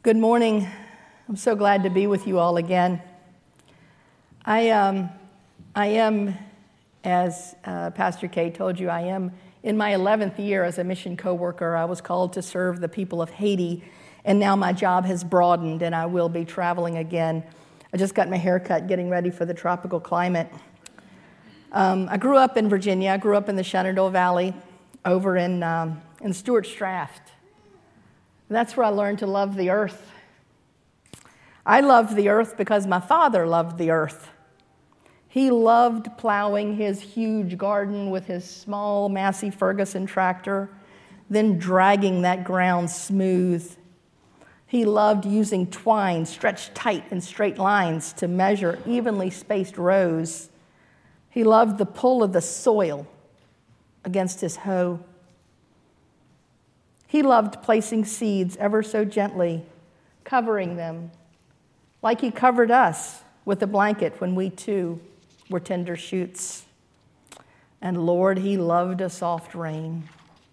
Good morning. I'm so glad to be with you all again. I am, as Pastor Kay told you, I am in my 11th year as a mission co-worker. I was called to serve the people of Haiti, and now my job has broadened, and I will be traveling again. I just got my hair cut, getting ready for the tropical climate. I grew up in Virginia. I grew up in the Shenandoah Valley over in Stuart Strath. That's where I learned to love the earth. I loved the earth because my father loved the earth. He loved plowing his huge garden with his small Massey Ferguson tractor, then dragging that ground smooth. He loved using twine stretched tight in straight lines to measure evenly spaced rows. He loved the pull of the soil against his hoe. He loved placing seeds ever so gently, covering them, like he covered us with a blanket when we too were tender shoots. And Lord, he loved a soft rain.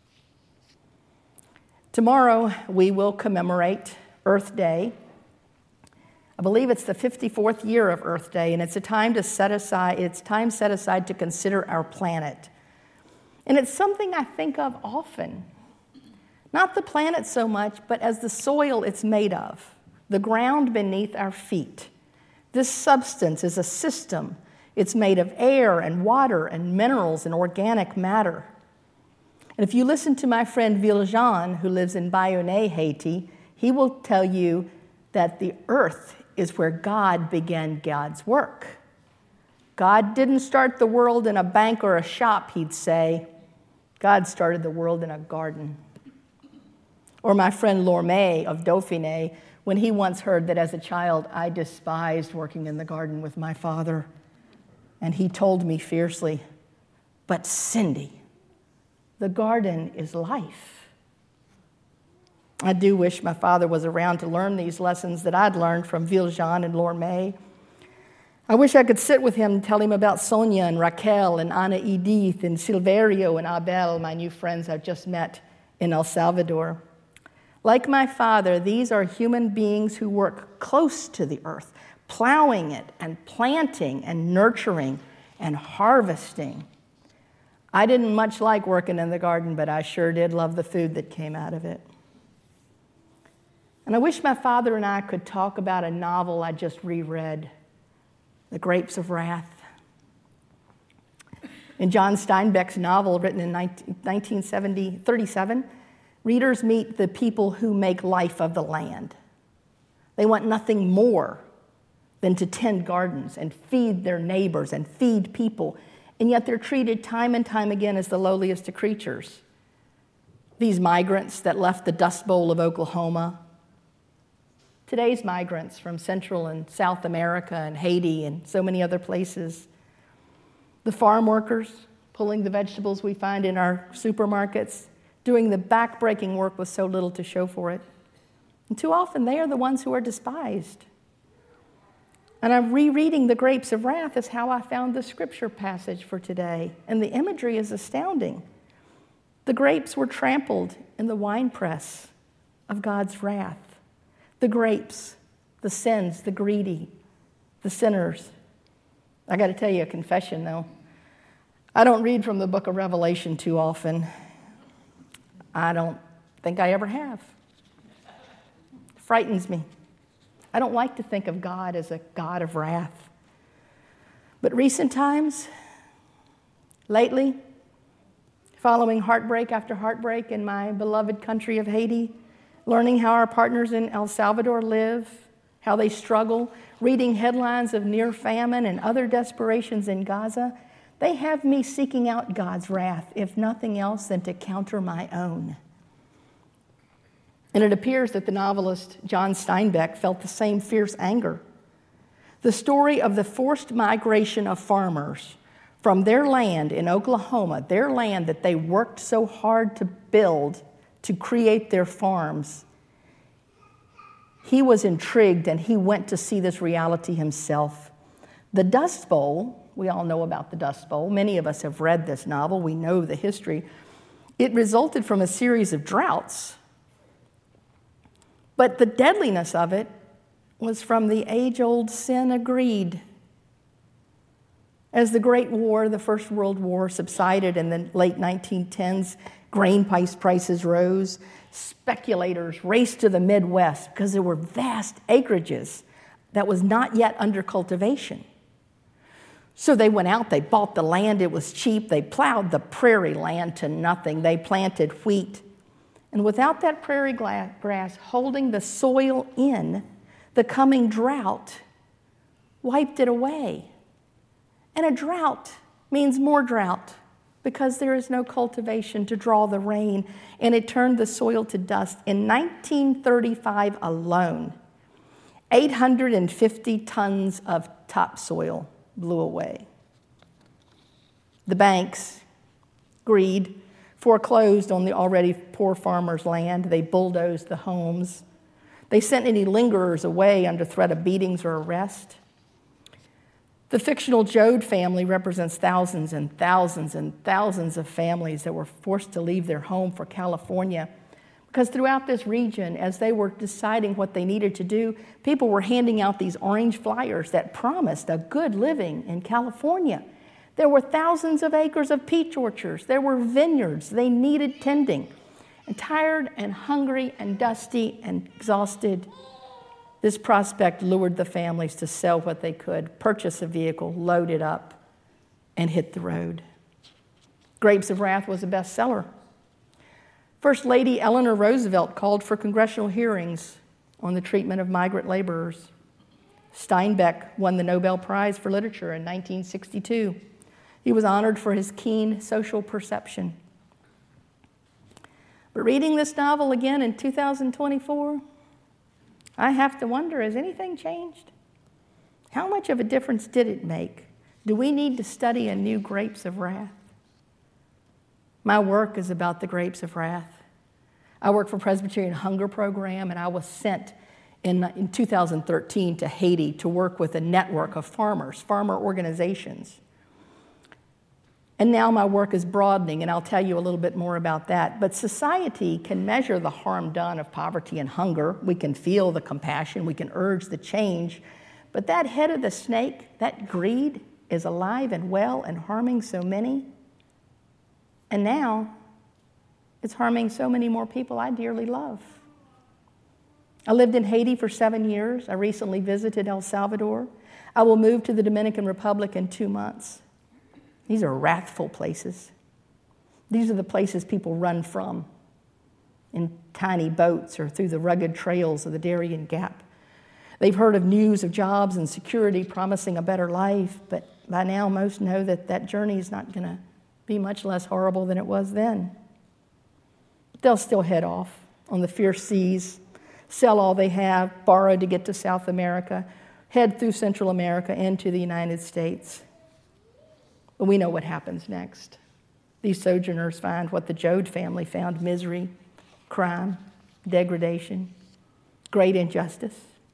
Tomorrow we will commemorate Earth Day. I believe it's the 54th year of Earth Day, and it's time set aside to consider our planet. And it's something I think of often. Not the planet so much, but as the soil it's made of, the ground beneath our feet. This substance is a system. It's made of air and water and minerals and organic matter. And if you listen to my friend Viljan, who lives in Bayonne, Haiti, he will tell you that the earth is where God began God's work. God didn't start the world in a bank or a shop, he'd say. God started the world in a garden. Or my friend Lorme of Dauphiné, when he once heard that as a child I despised working in the garden with my father. And he told me fiercely, "But Cindy, the garden is life." I do wish my father was around to learn these lessons that I'd learned from Viljan and Lorme. I wish I could sit with him and tell him about Sonia and Raquel and Ana Edith and Silverio and Abel, my new friends I've just met in El Salvador. Like my father, these are human beings who work close to the earth, plowing it and planting and nurturing and harvesting. I didn't much like working in the garden, but I sure did love the food that came out of it. And I wish my father and I could talk about a novel I just reread, The Grapes of Wrath. In John Steinbeck's novel, written in 1937, readers meet the people who make life of the land. They want nothing more than to tend gardens and feed their neighbors and feed people, and yet they're treated time and time again as the lowliest of creatures. These migrants that left the Dust Bowl of Oklahoma, today's migrants from Central and South America and Haiti and so many other places, the farm workers pulling the vegetables we find in our supermarkets, doing the back-breaking work with so little to show for it. And too often, they are the ones who are despised. And I'm rereading The Grapes of Wrath is how I found the scripture passage for today. And the imagery is astounding. The grapes were trampled in the winepress of God's wrath. The grapes, the sins, the greedy, the sinners. I got to tell you a confession, though. I don't read from the book of Revelation too often. I don't think I ever have. It frightens me. I don't like to think of God as a God of wrath. But recent times, lately, following heartbreak after heartbreak in my beloved country of Haiti, learning how our partners in El Salvador live, how they struggle, reading headlines of near famine and other desperations in Gaza, they have me seeking out God's wrath, if nothing else than to counter my own. And it appears that the novelist John Steinbeck felt the same fierce anger. The story of the forced migration of farmers from their land in Oklahoma, their land that they worked so hard to build, to create their farms. He was intrigued and he went to see this reality himself. The Dust Bowl, we all know about the Dust Bowl. Many of us have read this novel. We know the history. It resulted from a series of droughts But the deadliness of it was from the age-old sin of greed. As the Great War, the First World War, subsided in the late 1910s, grain prices rose. Speculators raced to the Midwest because there were vast acreages that was not yet under cultivation. So they went out, they bought the land, it was cheap, they plowed the prairie land to nothing, they planted wheat. And without that prairie grass holding the soil in, the coming drought wiped it away. And a drought means more drought because there is no cultivation to draw the rain, and it turned the soil to dust. In 1935 alone, 850 tons of topsoil blew away. The banks, greed, foreclosed on the already poor farmers' land. They bulldozed the homes. They sent any lingerers away under threat of beatings or arrest. The fictional Joad family represents thousands and thousands and thousands of families that were forced to leave their home for California. Because throughout this region, as they were deciding what they needed to do, people were handing out these orange flyers that promised a good living in California. There were thousands of acres of peach orchards. There were vineyards. They needed tending. And tired and hungry and dusty and exhausted, this prospect lured the families to sell what they could, purchase a vehicle, load it up, and hit the road. Grapes of Wrath was a bestseller. First Lady Eleanor Roosevelt called for congressional hearings on the treatment of migrant laborers. Steinbeck won the Nobel Prize for Literature in 1962. He was honored for his keen social perception. But reading this novel again in 2024, I have to wonder, has anything changed? How much of a difference did it make? Do we need to study anew Grapes of Wrath? My work is about the Grapes of Wrath. I work for Presbyterian Hunger Program, and I was sent in 2013 to Haiti to work with a network of farmer organizations. And now my work is broadening, and I'll tell you a little bit more about that. But society can measure the harm done of poverty and hunger. We can feel the compassion. We can urge the change. But that head of the snake, that greed, is alive and well and harming so many. And now it's harming so many more people I dearly love. I lived in Haiti for 7 years. I recently visited El Salvador. I will move to the Dominican Republic in 2 months. These are wrathful places. These are the places people run from in tiny boats or through the rugged trails of the Darien Gap. They've heard of news of jobs and security promising a better life, but by now most know that that journey is not going to be much less horrible than it was then. They'll still head off on the fierce seas, sell all they have, borrow to get to South America, head through Central America into the United States. But we know what happens next. These sojourners find what the Joad family found: misery, crime, degradation, great injustice.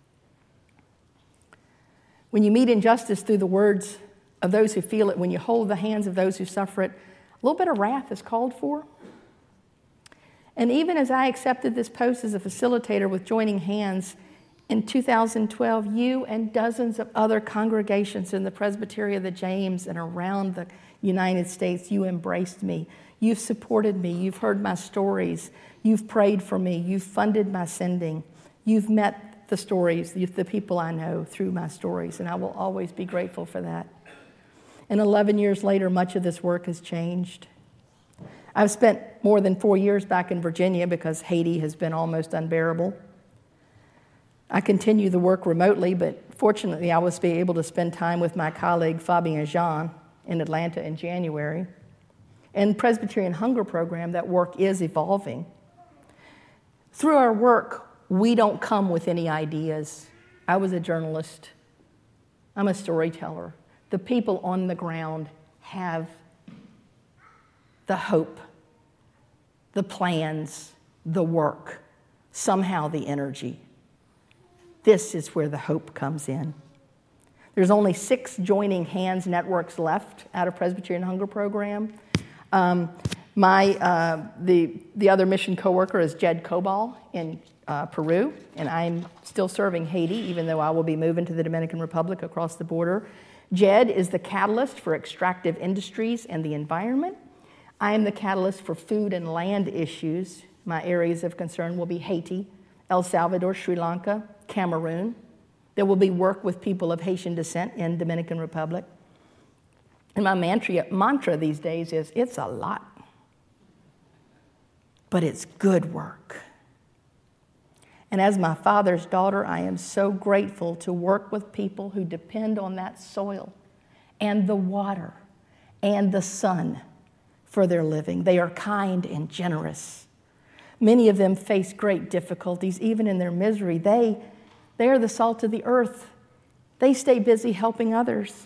When you meet injustice through the words of those who feel it, when you hold the hands of those who suffer it, a little bit of wrath is called for. And even as I accepted this post as a facilitator with Joining Hands in 2012, you and dozens of other congregations in the Presbytery of the James and around the United States, you embraced me. You've supported me. You've heard my stories. You've prayed for me. You've funded my sending. You've met the stories, the people I know through my stories, and I will always be grateful for that. And 11 years later, much of this work has changed. I've spent more than 4 years back in Virginia because Haiti has been almost unbearable. I continue the work remotely, but fortunately I was able to spend time with my colleague Fabien Jean in Atlanta in January. And Presbyterian Hunger Program, that work is evolving. Through our work, we don't come with any ideas. I was a journalist. I'm a storyteller. The people on the ground have the hope, the plans, the work, somehow the energy. This is where the hope comes in. There's only 6 Joining Hands networks left out of Presbyterian Hunger Program. The other mission coworker is Jed Cobal in Peru, and I'm still serving Haiti, even though I will be moving to the Dominican Republic across the border. Jed is the catalyst for extractive industries and the environment. I am the catalyst for food and land issues. My areas of concern will be Haiti, El Salvador, Sri Lanka, Cameroon. There will be work with people of Haitian descent in Dominican Republic. And my mantra these days is, it's a lot, but it's good work. And as my father's daughter, I am so grateful to work with people who depend on that soil and the water and the sun for their living. They are kind and generous. Many of them face great difficulties, even in their misery. They are the salt of the earth. They stay busy helping others.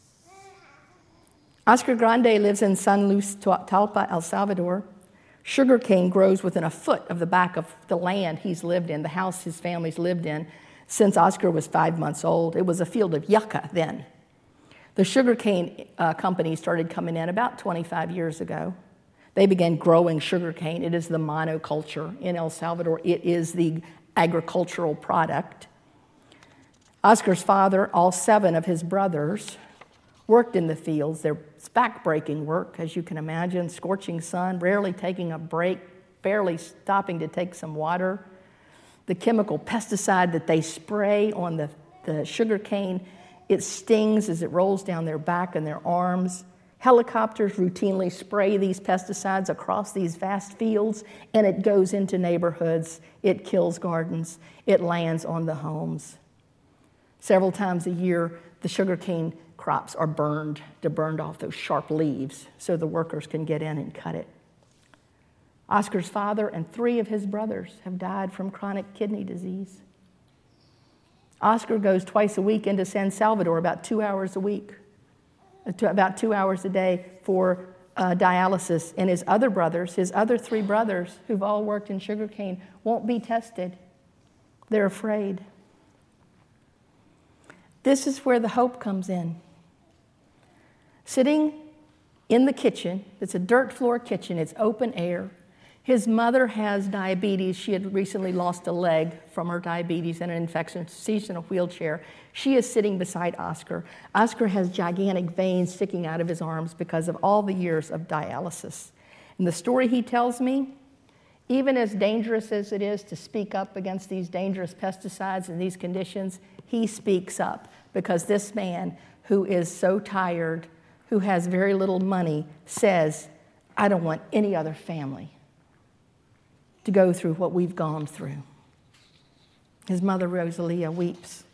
Oscar Grande lives in San Luis Talpa, El Salvador. Sugarcane grows within a foot of the back of the land he's lived in, the house his family's lived in, since Oscar was 5 months old. It was a field of yucca then. The sugarcane company started coming in about 25 years ago. They began growing sugarcane. It is the monoculture in El Salvador. It is the agricultural product. Oscar's father, all 7 of his brothers, worked in the fields. They're back-breaking work, as you can imagine, scorching sun, rarely taking a break, barely stopping to take some water. The chemical pesticide that they spray on the sugar cane, it stings as it rolls down their back and their arms. Helicopters routinely spray these pesticides across these vast fields, and it goes into neighborhoods. It kills gardens. It lands on the homes. Several times a year, the sugarcane crops are burned to burn off those sharp leaves so the workers can get in and cut it. Oscar's father and 3 of his brothers have died from chronic kidney disease. Oscar goes twice a week into San Salvador, about 2 hours a week, about 2 hours a day for dialysis. And his other brothers, his other 3 brothers who've all worked in sugarcane, won't be tested. They're afraid. This is where the hope comes in. Sitting in the kitchen, it's a dirt floor kitchen, it's open air. His mother has diabetes. She had recently lost a leg from her diabetes and an infection. She's in a wheelchair. She is sitting beside Oscar. Oscar has gigantic veins sticking out of his arms because of all the years of dialysis. And the story he tells me, even as dangerous as it is to speak up against these dangerous pesticides and these conditions, he speaks up because this man who is so tired, who has very little money, says, I don't want any other family to go through what we've gone through. His mother, Rosalia, weeps.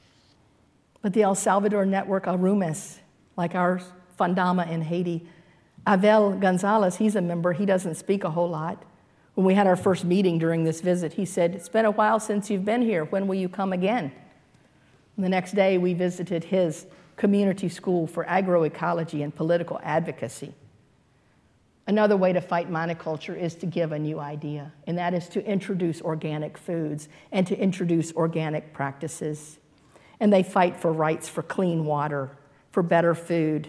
But the El Salvador network, Arumes, like our Fandama in Haiti, Abel Gonzalez, he's a member. He doesn't speak a whole lot. When we had our first meeting during this visit, he said, it's been a while since you've been here. When will you come again? And the next day, we visited his community school for agroecology and political advocacy. Another way to fight monoculture is to give a new idea, and that is to introduce organic foods and to introduce organic practices. And they fight for rights for clean water, for better food.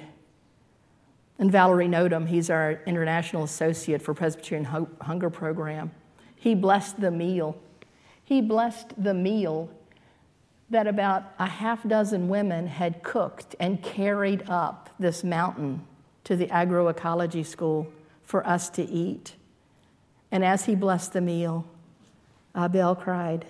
And Valerie Nodum, he's our international associate for Presbyterian Hunger Program. He blessed the meal. He blessed the meal that about a half dozen women had cooked and carried up this mountain to the agroecology school for us to eat. And as he blessed the meal, Abel cried,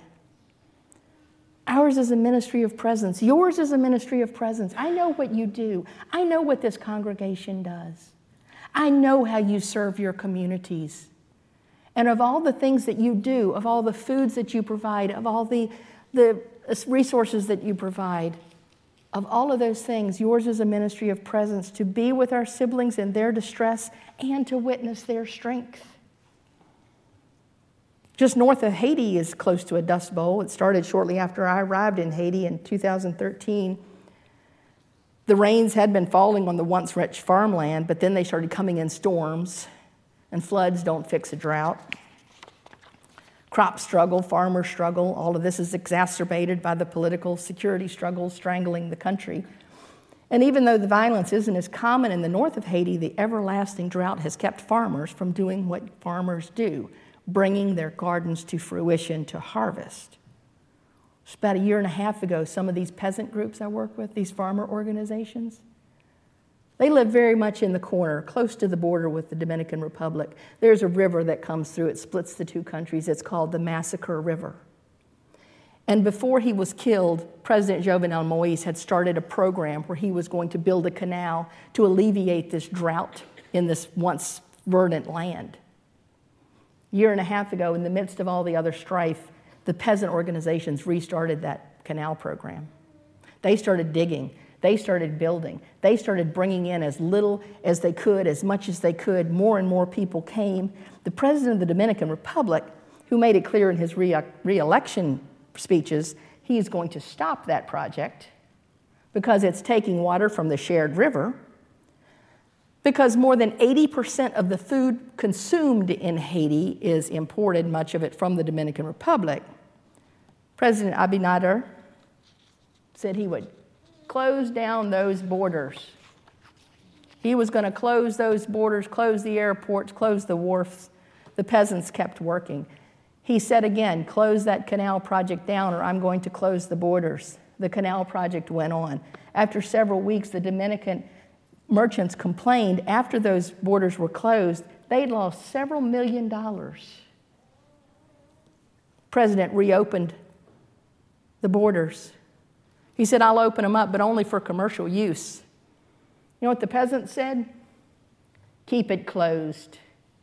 ours is a ministry of presence. Yours is a ministry of presence. I know what you do. I know what this congregation does. I know how you serve your communities. And of all the things that you do, of all the foods that you provide, of all the resources that you provide, of all of those things, yours is a ministry of presence to be with our siblings in their distress and to witness their strength. Just north of Haiti is close to a dust bowl. It started shortly after I arrived in Haiti in 2013. The rains had been falling on the once rich farmland, but then they started coming in storms, and floods don't fix a drought. Crop struggle, farmer struggle, all of this is exacerbated by the political security struggle strangling the country. And even though the violence isn't as common in the north of Haiti, the everlasting drought has kept farmers from doing what farmers do, bringing their gardens to fruition to harvest. It's about a year and a half ago, some of these peasant groups I work with, these farmer organizations, they live very much in the corner, close to the border with the Dominican Republic. There's a river that comes through. It splits the two countries. It's called the Massacre River. And before he was killed, President Jovenel Moïse had started a program where he was going to build a canal to alleviate this drought in this once verdant land. A year and a half ago, in the midst of all the other strife, the peasant organizations restarted that canal program. They started digging. They started building. They started bringing in as little as they could, as much as they could. More and more people came. The president of the Dominican Republic, who made it clear in his re-election speeches, he is going to stop that project because it's taking water from the shared river, because more than 80% of the food consumed in Haiti is imported, much of it from the Dominican Republic. President Abinader said he would close down those borders. He was going to close those borders, close the airports, close the wharfs. The peasants kept working. He said again, close that canal project down or I'm going to close the borders. The canal project went on. After several weeks, the Dominican merchants complained after those borders were closed, they'd lost several $1 million. President reopened the borders. He said, I'll open them up, but only for commercial use. You know what the peasants said? Keep it closed.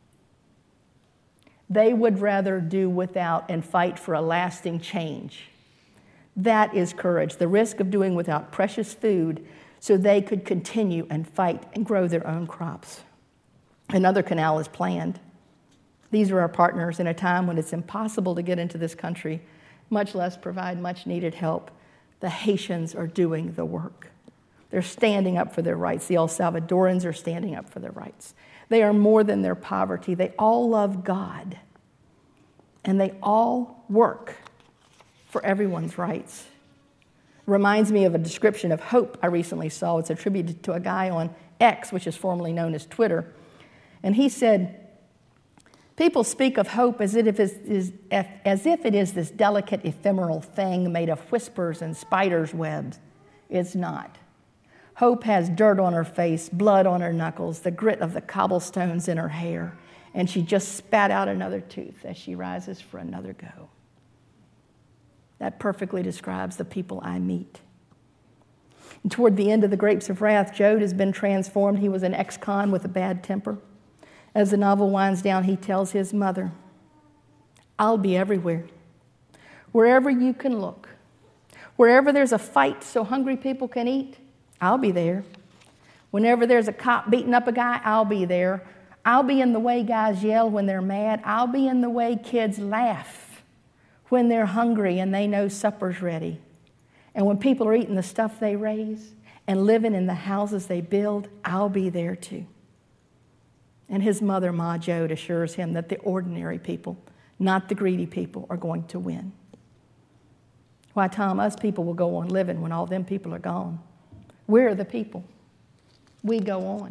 They would rather do without and fight for a lasting change. That is courage, the risk of doing without precious food so they could continue and fight and grow their own crops. Another canal is planned. These are our partners in a time when it's impossible to get into this country, much less provide much needed help. The Haitians are doing the work. They're standing up for their rights. The El Salvadorans are standing up for their rights. They are more than their poverty. They all love God. And they all work for everyone's rights. Reminds me of a description of hope I recently saw. It's attributed to a guy on X, which is formerly known as Twitter. And he said, people speak of hope as if it is this delicate, ephemeral thing made of whispers and spiders' webs. It's not. Hope has dirt on her face, blood on her knuckles, the grit of the cobblestones in her hair, and she just spat out another tooth as she rises for another go. That perfectly describes the people I meet. And toward the end of The Grapes of Wrath, Joad has been transformed. He was an ex-con with a bad temper. As the novel winds down, he tells his mother, I'll be everywhere, wherever you can look. Wherever there's a fight so hungry people can eat, I'll be there. Whenever there's a cop beating up a guy, I'll be there. I'll be in the way guys yell when they're mad. I'll be in the way kids laugh when they're hungry and they know supper's ready. And when people are eating the stuff they raise and living in the houses they build, I'll be there too. And his mother, Ma Joad, assures him that the ordinary people, not the greedy people, are going to win. Why, Tom, us people will go on living when all them people are gone. We're the people. We go on.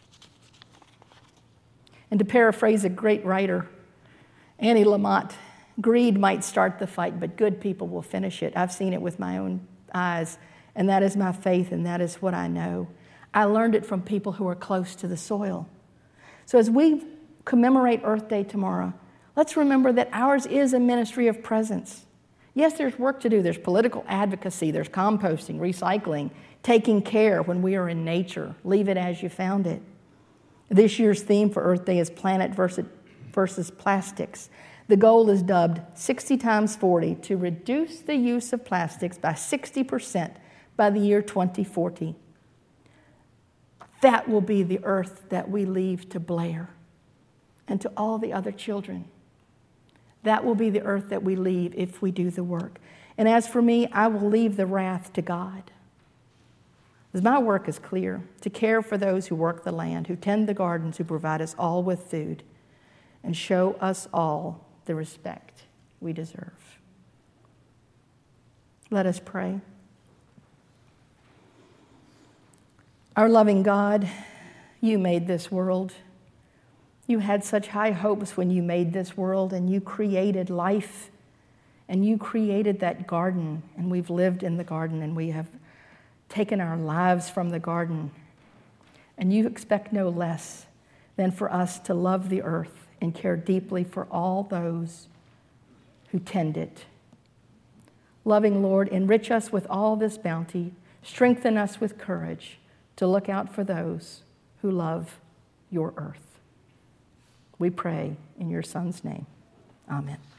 And to paraphrase a great writer, Annie Lamott, greed might start the fight, but good people will finish it. I've seen it with my own eyes, and that is my faith, and that is what I know. I learned it from people who are close to the soil. So as we commemorate Earth Day tomorrow, let's remember that ours is a ministry of presence. Yes, there's work to do. There's political advocacy. There's composting, recycling, taking care when we are in nature. Leave it as you found it. This year's theme for Earth Day is planet versus plastics. The goal is dubbed 60 times 40 to reduce the use of plastics by 60% by the year 2040. That will be the earth that we leave to Blair and to all the other children. That will be the earth that we leave if we do the work. And as for me, I will leave the wrath to God. Because my work is clear, to care for those who work the land, who tend the gardens, who provide us all with food, and show us all the respect we deserve. Let us pray. Our loving God, you made this world. You had such high hopes when you made this world, and you created life, and you created that garden, and we've lived in the garden, and we have taken our lives from the garden. And you expect no less than for us to love the earth and care deeply for all those who tend it. Loving Lord, enrich us with all this bounty. Strengthen us with courage to look out for those who love your earth. We pray in your Son's name. Amen.